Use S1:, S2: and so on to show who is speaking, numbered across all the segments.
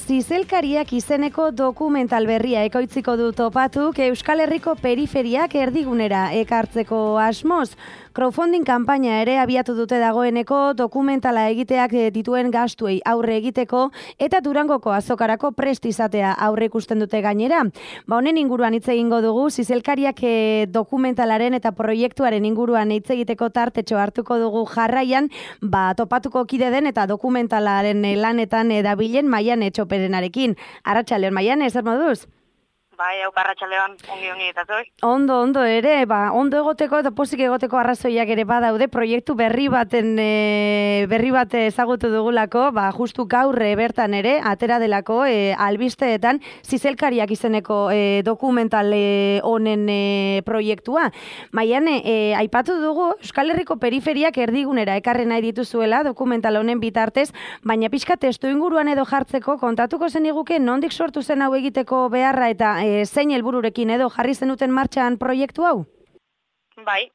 S1: Zizelkariak izeneko dokumental berria ekoitziko du Topatuk Euskal Herriko periferiak erdigunera ekartzeko asmoz. Crowdfunding kanpaina ere abiatu dute dagoeneko dokumentala egiteak dituen gastuei aurre egiteko eta Durangoko azokarako prest izatea aurre ikusten dute gainera. Honen inguruan hitz egingo dugu, Zizelkariak dokumentalaren eta proiektuaren inguruan hitz egiteko tartetxo hartuko dugu jarraian, Topatuko kide den eta dokumentalaren lanetan dabilen Maiane Txoperenarekin. Arratsaldeon Maiane, zer moduz?
S2: Bai, arratsaldeon, ongi eta zoi.
S1: Ondo ere, ondo egoteko eta pozik egoteko arrazoiak ere badaude, proiektu berri bat ezagutu dugulako, justu gaur bertan ere, atera delako albisteetan Zizelkariak izeneko dokumental honen proiektua. Maiane, aipatu dugu Euskal Herriko periferiak erdigunera ekarri nahi dituzuela dokumental honen bitartez, baina pixka testu inguruan edo jartzeko kontatuko zeniguke nondik sortu zen hau egiteko beharra eta zein helbururekin edo jarri zenuten martxan proiektu hau?
S2: Bai,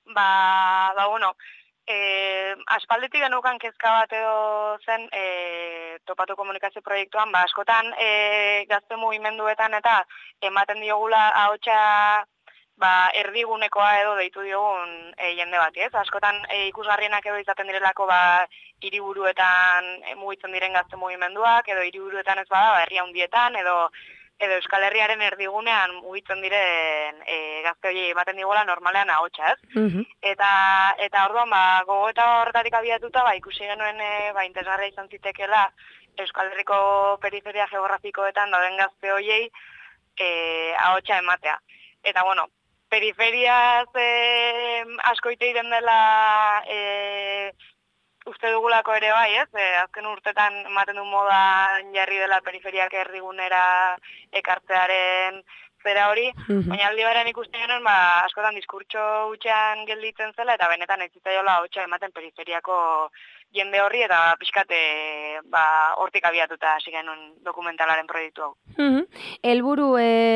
S2: aspalditik genukan kezka bat edo zen Topatu komunikazio proiektuan, askotan gazte mugimenduetan eta ematen diogula ahotsa erdigunekoa edo deitu diogun jende bat, ez? Askotan ikusgarrienak edo izaten direlako hiriburuetan mugitzen diren gazte mugimenduak edo hiriburuetan ez bada herri handietan edo Euskal Herriaren erdigunean mugitzen diren gazte horiei ematen digula normalean ahotsa, ez? Eta orduan gogoeta horretatik abiatuta ikusi genuen interesgarria izan zitekeela Euskal Herriko periferia geografikoetan dauden gazte horiei ahotsa ematea. Eta periferiaz asko hitz egiten dela uste dugulako ere bai, ez? Azken urtetan ematen du modan jarri dela periferiak erdigunera ekartzearen zera hori, baina aldi berean ikusten genuen askotan diskurtso hutsean gelditzen zela eta benetan ez zitzaiola ahotsa ematen periferiako jende horri eta pixkate hortik abiatuta hasi genuen dokumentalaren proiektu hau.
S1: Helburu,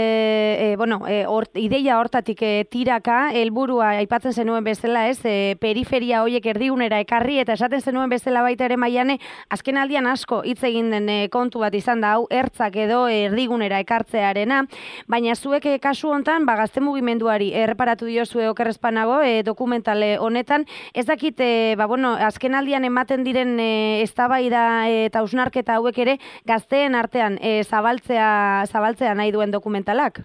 S1: ideia hortatik tiraka, helburua aipatzen zenuen bezala, ez? Periferia horiek erdigunera ekarri eta esaten zenuen bezala baita ere Maiane, azken aldian asko hitz egin den kontu bat izan da hau, ertzak edo erdigunera ekartzearena, baina zuek kasu hontan, gazte mugimenduari erreparatu diozue okerrezpanago dokumentale honetan, ez dakit, azken aldian ematen diren eztabaida eta hausnarketa hauek ere gazteen artean zabaltzea nahi duen dokumentalak?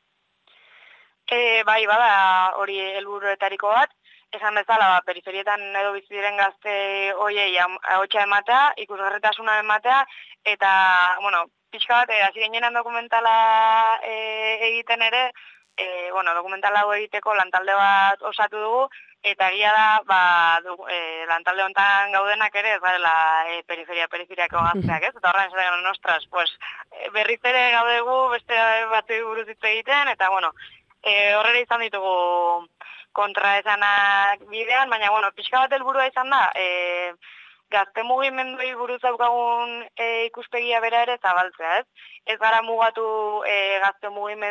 S2: Bai, bada hori helburuetariko bat. Esan bezala, periferietan edo bizi diren gazte horiei ahotsa ematea, ikusgarritasuna ematea, eta, pixka bat, hasi ginenan dokumentala egiten ere, dokumentala hau egiteko lantalde bat osatu dugu, eta egia da, lantalde honetan gaudenak ere, ez garela periferiako gazteak, ez? Eta horren esaten genuen, ostras, berriz ere gaudegu beste batzu buruz hitz egiten, eta, horrela izan ditugu kontraesanak bidean, baina, pixka bat helburua izan da, gazte mugimenduei buruz daukagun ikuspegia bera ere zabaltzea, ez? Ez gara mugatu gazte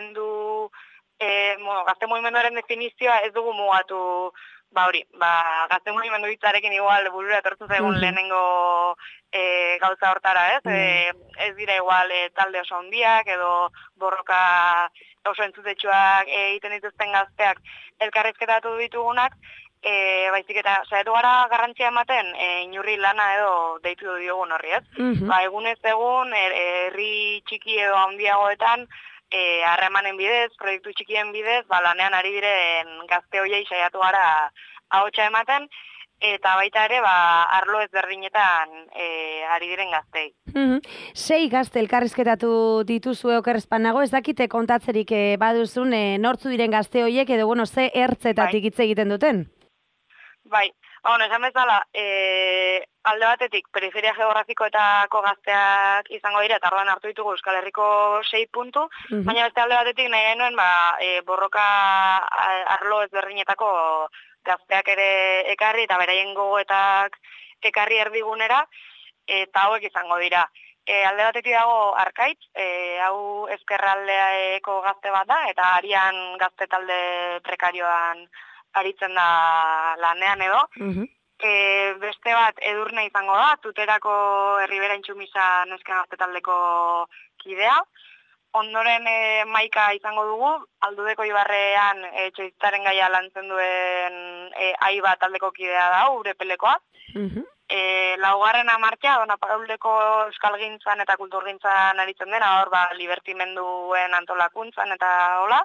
S2: mugimenduaren definizioa ez dugu mugatu gazte mugimendu hitzarekin igual burura etortzen zaigun lehenengo gauza hortara, ez? Ez dira igual talde oso handiak edo borroka oso entzutetsuak egiten dituzten gazteak elkarrizketatu ditugunak, baizik eta saiatu gara garrantzia ematen inurri lana edo deitu diogun horri, ez? Egunez egun, herri txiki edo handiagoetan, harremanen bidez, proiektu txikien bidez, lanean ari diren gazte horiei saiatu gara ahotsa ematen, eta baita ere, arlo ezberdinetan ari diren gaztei.
S1: 6 gazte elkarrizketatu dituzue okerrezpanago, ez dakite kontatzerik baduzun nortzu diren gazte horiek edo, ze ertzetatik hitz egiten duten?
S2: Bai, esan bezala, alde batetik periferia geografikoetako gazteak izango dira, eta orduan hartu ditugu Euskal Herriko 6 puntu, baina beste alde batetik nahi genuen borroka arlo ezberdinetako gazteak ere ekarri eta beraien gogoetak ekarri erdigunera, eta hauek izango dira. Alde batetik dago Arkaitz, hau ezkerraldeako gazte bat da, eta Arian gazte talde prekarioan aritzen da lanean edo, beste bat Edurne izango da, Tuterako Herribera Intxumisa nesken gazte taldeko kidea. Ondoren Maika izango dugu, Aldudeko Ibarrean txoiztaren gaia lantzen duen Aiba taldeko kidea da, Urepelekoa. Laugarrena Martxa, Dona Pauleko euskalgintzan eta kulturgintzan aritzen dena, hor libertimenduen antolakuntzan eta hola.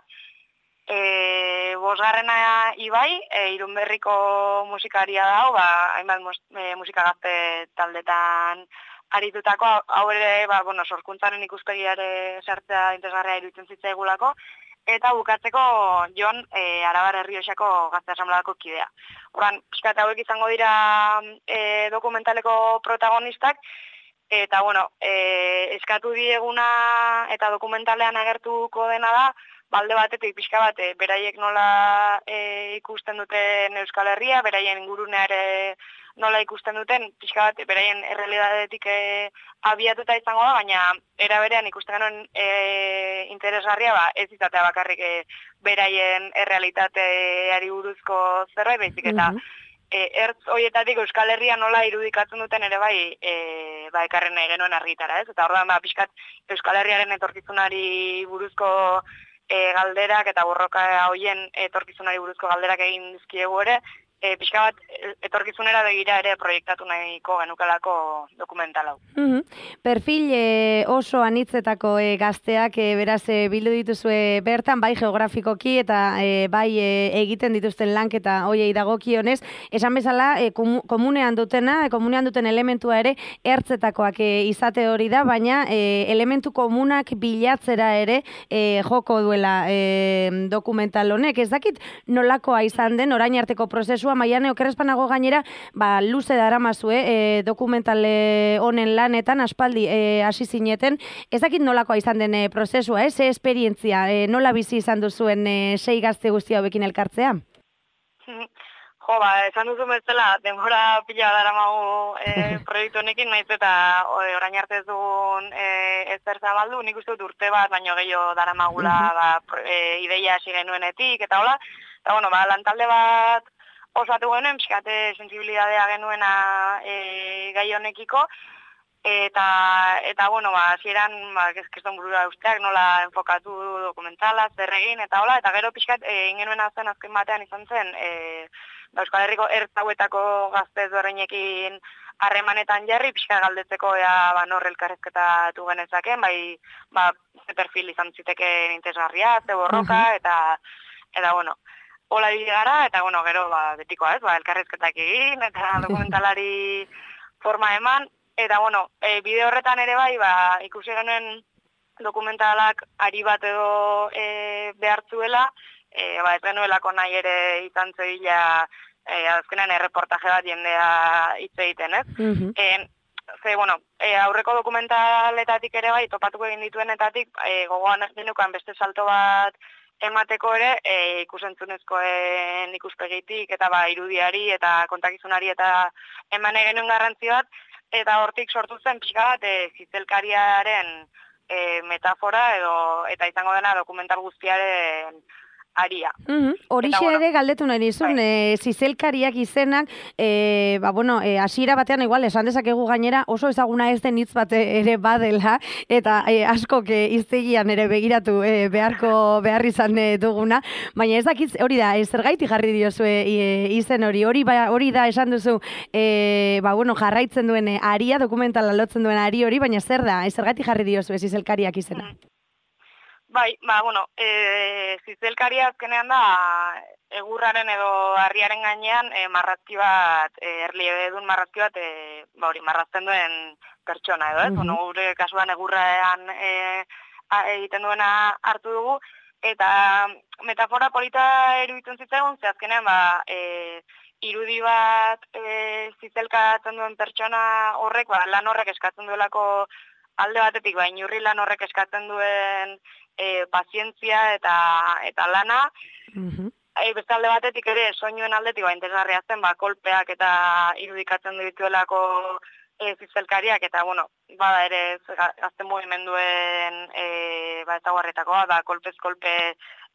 S2: Bosgarrena Ibai, Irunberriko musikaria dago, hainbat musika gazte taldetan aritutako, hau ere, sorkuntzaren ikuspegiare sartzea interesgarria iruditzen zitzaigulako, eta bukatzeko Jon Arabar Errioxako Gazte Asanbladako kidea. Horan, pixkat hauek izango dira dokumentaleko protagonistak, eta, eskatu dieguna eta dokumentalean agertuko dena da, balde batetik pixka bat, beraiek nola ikusten duten Euskal Herria, beraien inguruneare nola ikusten duten, pixka bat, beraien errealidadetik abiatuta izango da, baina era berean ikusten genuen interesgarria, ez izatea bakarrik beraien errealitateari buruzko zerbait, baizik eta ertz horietatik Euskal Herria nola irudikatzen duten ere bai ekarren nahi genuen argitara, ez? Eta orduan pixkat Euskal Herriaren etorkizunari buruzko galderak eta borroka hoien etorkizunari buruzko galderak egin dizkiegu ere, pixka bat etorkizunera begira ere proiektatu nahiko genukelako dokumental hau.
S1: Perfil oso anitzetako gazteak beraz bildu dituzue bertan, bai geografikoki eta bai egiten dituzten lanketa hoiei dagokionez, esan bezala komunean duten elementua ere ertzetakoak izate hori da, baina elementu komunak bilatzera ere joko duela dokumental honek. Ez dakit nolakoa izan den orain arteko prozesua, Maiane Okerrezpanago gainera, luze daramazue dokumental honen lanetan, aspaldi hasi zineten. Ez dakit nolakoa izan den prozesua, ze esperientzia, nola bizi izan duzuen 6 gazte guzti hauekin elkartzea?
S2: Esan duzu bezala, denbora pila daramagu proiektu honekin, naiz eta orain arte ez dugun ezer zabaldu, nik uste dut urte bat, baino gehiago daramagula ideia hasi genuenetik, eta hola. Eta lantalde bat osatu genuen, pixkate sensibilidadea genuena gai honekiko, eta hasieran keston burura usteak nola enfokatu dokumentala, zer egin, eta hola, eta gero pixkat egin genuen zen azken batean izan zen, Euskal Herriko ertzauetako gazte ezberdinekin harremanetan jarri, pixka galdetzeko nor elkarrezketatu genezaken, ze perfil izan ziteken interesgarria, ze borroka, eta hola gara, eta gero betikoa ez, elkarrizketak egin, eta dokumentalari forma eman, eta bide horretan ere bai, ikusi genuen dokumentalak ari bat edo behartzuela, ez genuelako nahi ere izan zeila, azkenean erreportaje bat jendea hitz egiten, ez? Aurreko dokumentaletatik ere bai, topatuko egin dituenetatik, gogoan genukan beste salto bat emateko ere, ikusentzunezkoen ikuspegitik, eta irudiari, eta kontakizunari, eta eman genuen garrantzi bat, eta hortik sortu zen pixka bat zizelkariaren metafora, eta izango dena dokumental guztiaren aria.
S1: Horixe ere galdetu nahi dizun, zizelkariak izenak, hasiera batean igual esan dezakegu gainera oso ezaguna ez den hitz bat ere badela, eta askok hiztegian ere begiratu behar izan duguna, baina ez dakit hori da, zergaiti jarri diozue izen hori da esan duzu, jarraitzen duen aria, dokumentala lotzen duen ari hori, baina zer da, zergaiti jarri diozue zizelkariak izena?
S2: Zizelkaria azkenean da egurraren edo harriaren gainean marrazki bat, erliebedun marrazki bat, marrazten duen pertsona edo, ez? Gure kasuan egurrean egiten duena hartu dugu, eta metafora polita iruditzen zitzaigun, ze azkenean irudi bat zizelkatzen duen pertsona horrek, lan horrek eskatzen duelako alde batetik, inurri lan horrek eskatzen duen pazientzia eta lana, beste alde batetik ere soinuen aldetik interesgarria zen, kolpeak eta irudikatzen dituelako zizelkariak, eta bada ere gazte mugimenduen ezaguarretakoa, kolpez kolpe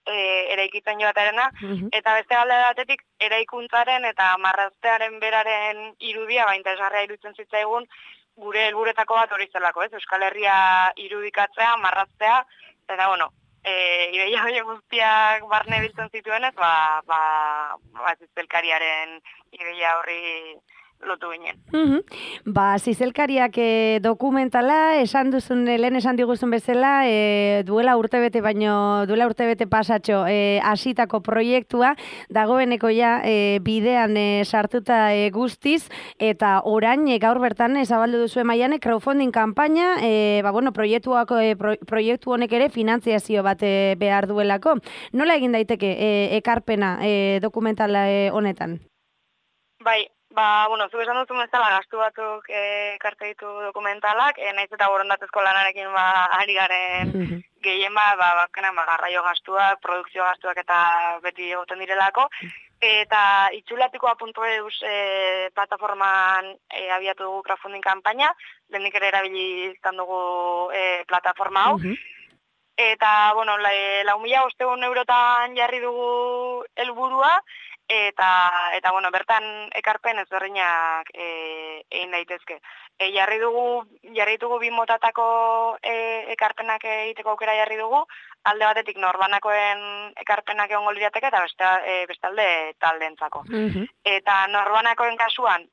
S2: eraikitzen joaterena, eta beste alde batetik eraikuntzaren eta marraztearen beraren irudia, interesgarria iruditzen zitzaigun, gure helburuetako bat hori zelako, ez? Euskal Herria irudikatzea, marraztea, eta bueno, ideia hori guztiak barne biltzen zituenez, zizelkariaren ideia horri lotu ginen.
S1: Zizelkariak dokumentala, lehen esan diguzun bezala, duela urtebete pasatxo hasitako proiektua, dagoeneko ja bidean sartuta guztiz, eta orain gaur bertan zabaldu duzue maiane crowdfunding kanpaina, proiektu honek ere finantziazio bat behar duelako. Nola egin daiteke ekarpena dokumentala honetan?
S2: Bai, zuk esan duzu bezala gastu batzuk ekarte ditu dokumentalak, naiz eta borondatezko lanarekin ari garen gehien garraio gastuak, produkzio gastuak eta beti egoten direlako, eta itxulatikoa.eus plataforman abiatu dugu crowdfunding kanpaina, lehenik ere erabili izan dugu plataforma hau, eta, 4.500 eurotan jarri dugu helburua, eta bertan ekarpen ezberdinak egin daitezke. Jarri dugu 2 motatako ekarpenak egiteko aukera jarri dugu, alde batetik norbanakoen ekarpenak egongo lirateke eta bestalde taldeentzako. Eta norbanakoen kasuan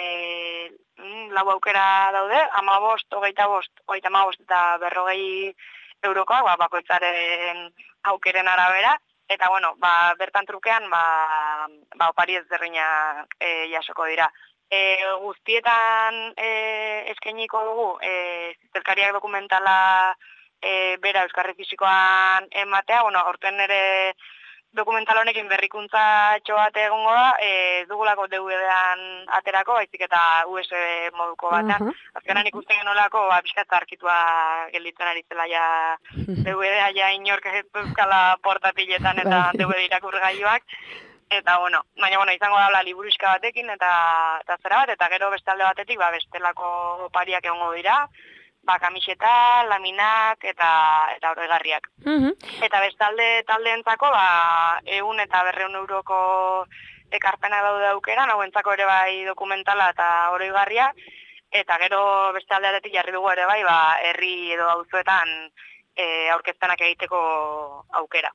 S2: 4 aukera daude, 15, 25, 35 eta 40 eurokoak, bakoitzaren aukeren arabera. Eta, bertan trukean, opari ezberdinak jasoko dira. Guztietan eskainiko dugu, zizelkariak dokumentala bera Euskarri Fisikoan ematea, aurten ere dokumental honekin berrikuntza bat egongo da, ez dugulako DVD-an aterako, baizik eta USB moduko batean. Azkenan ikusten genolako, pixkat arkitua gelditzen ari zela DVD-a inork ez euskala portatiletan eta DVD irakurgailuak. Eta, baina, izango da liburuxka batekin eta zera bat, eta gero beste alde batetik, bestelako opariak egongo dira, kamiseta, laminak eta horregarriak. Eta bestalde taldeentzako 100 eta 200 euroko ekarpena daude aukeran, hauentzako ere bai dokumentala eta oroigarria, eta gero beste aldearetik jarri dugu ere bai, herri edo auzoetan aurkezpenak egiteko aukera.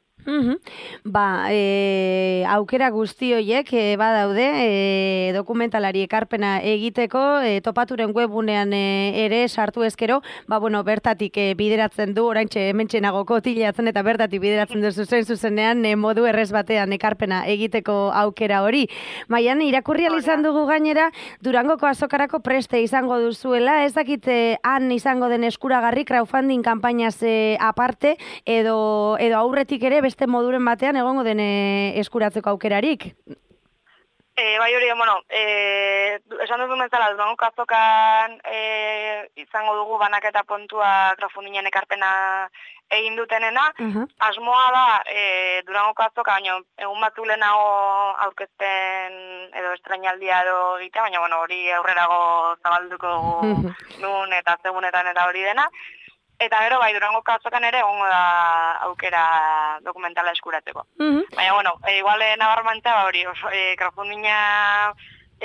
S1: Aukera guzti horiek badaude dokumentalari ekarpena egiteko, topaturen webunean ere sartu ezkero, bertatik bideratzen du, oraintxe hementxenago kotilatzen eta bertatik bideratzen du zuzenean modu errez batean ekarpena egiteko aukera hori. Maiane, irakurri izan dugu gainera, Durangoko azokarako preste izango duzuela, ez dakit han izango den eskuragarri crowdfunding kanpainaz aparte, edo aurretik ere beste moduren batean egongo den eskuratzeko aukerarik?
S2: Bai hori, esan duzu bezala, Durangoko azokan izango dugu banaketa puntua crowdfundingen ekarpena egin dutenena. Asmoa da, Durangoko azoka, baina egun batzu lehenago aurkezpen edo estrainaldia edo egitea, baina hori aurrerago zabalduko dugu nun eta segunetan eta hori dena. Eta gero, Durangoko azokan ere egongo da aukera dokumentala eskuratzeko. Baina, igual nabarmantza, crowdfundinga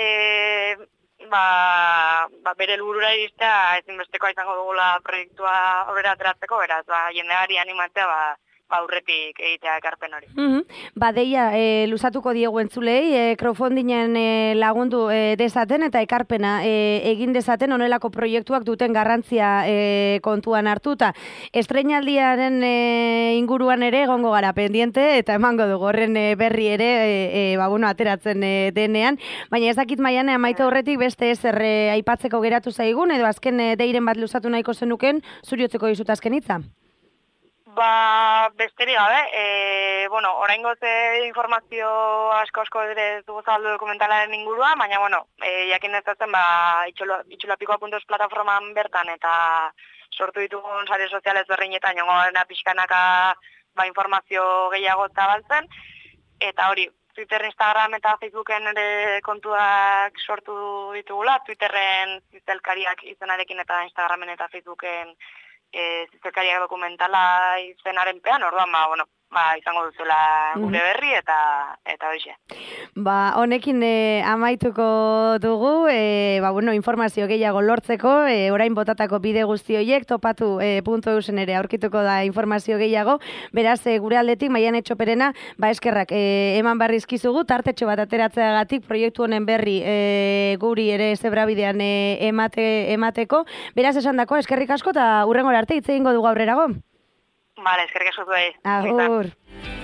S2: bere helburura iristea ezinbestekoa izango dugula proiektua aurrera ateratzeko, beraz, jendeari animatzea aurretik egitea ekarpen hori.
S1: Deia, luzatuko diegu entzulei, crowdfundingen lagundu dezaten eta ekarpena egin dezaten honelako proiektuak duten garrantzia kontuan hartuta. Estreinaldiaren inguruan ere egongo gara pendiente eta emango dugu horren berri ere ateratzen denean, baina ez dakit Maiane amaitu horretik beste ezer aipatzeko geratu zaigun edo azken deiren bat luzatu nahiko zenuken zuriotzeko dizut azken hitza?
S2: Besterik gabe, oraingoz informazio asko ere dugu zabaldu dokumentalaren inguruan, baina, jakin dezatzen, itxulapikoa.eus plataforman bertan eta sortu ditugun sare sozialez berrinetan, jongo dena pixkanaka informazio gehiago zabaltzen, eta hori, Twitter, Instagram eta Facebooken ere kontuak sortu ditugula, Twitterren zizelkariak izenarekin eta Instagramen eta Facebooken zizelkariak dokumentala izenaren pean, orduan, izango duzuela gure berri eta hoxe.
S1: Honekin amaituko dugu, informazio gehiago lortzeko, orain botatako bide guzti horiek, topatu.eusen ere aurkituko da informazio gehiago, beraz, gure aldetik, Maiane Txoperena, eskerrak, eman barrizkizugu, tartetxo bat ateratzeagatik, proiektu honen berri guri ere zebrabidean emateko, beraz esan dako, eskerrik asko, eta hurrengora arte hitz egingo dugu aurrerago.
S2: Vale, eskerrik asko zuei.
S1: Agur.